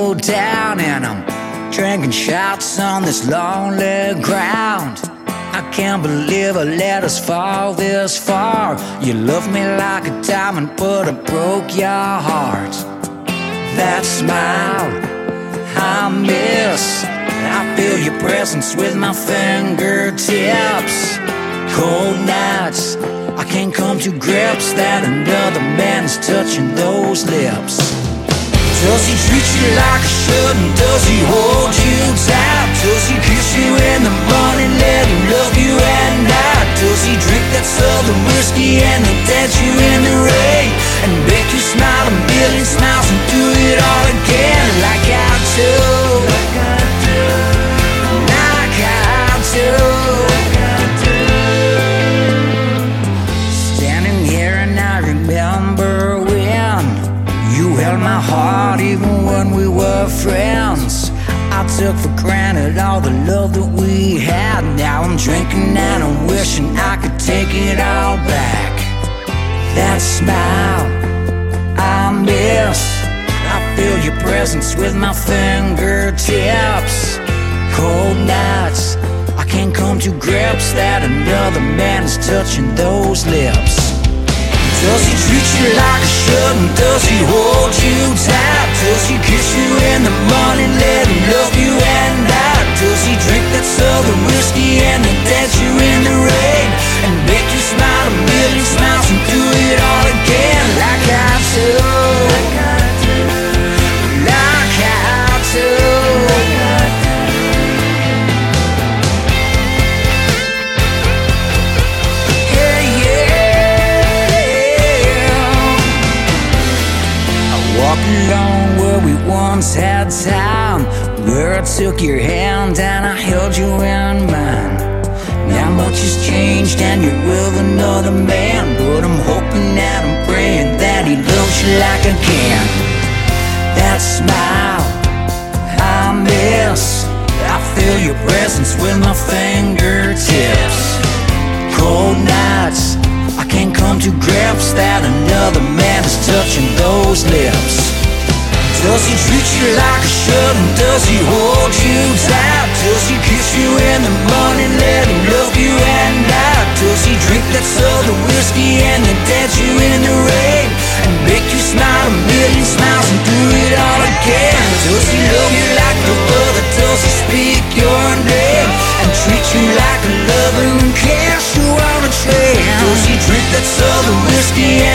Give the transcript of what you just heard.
slow down and I'm drinking shots on this lonely ground. I can't believe I let us fall this far. You love me like a diamond, but I broke your heart. That smile I miss, I feel your presence with my fingertips. Cold nights, I can't come to grips that another man's touching those lips. Does he treat you like a shouldn't? Does he hold you tight? Does he kiss you in the morning, let him love you at night? Does he drink that southern whiskey and then dance you in the rain and make you smile a million smiles and do it all again like I do? Like I do. Like I do. Like I do. Standing here and I remember when you held my heart even when we were friends. I took for granted all the love that we had. Now I'm drinking and I'm wishing I could take it all back. That smile I miss, I feel your presence with my fingertips. Cold nights, I can't come to grips that another man is touching those lips. Does he treat you like a shouldn't? Does he hold you tight? Does he kiss you in the morning, let him love you at night? Does he drink that southern whiskey and then dance you in the rain and make you smile a million smiles and do it all again like I do? Like I do. Like I do. Like I do. Yeah, yeah. Walk along where we once had time, where I took your hand and I held you in mine. Now much has changed and you're with another man, but I'm hoping and I'm praying that he loves you like I can. That smile I miss, I feel your presence with my fingertips. Cold nights, I can't come to grips that another man is touching those lips. Does he treat you like a shouldn't? Does he hold you tight? Does he kiss you in the morning, let him love you at night? Does he drink that southern whiskey and then dance you in the rain and make you smile a million smiles and do it all again? Does he love you like no other? Does he speak your name and treat you like a lover and cares you on a train? Does he drink that southern whiskey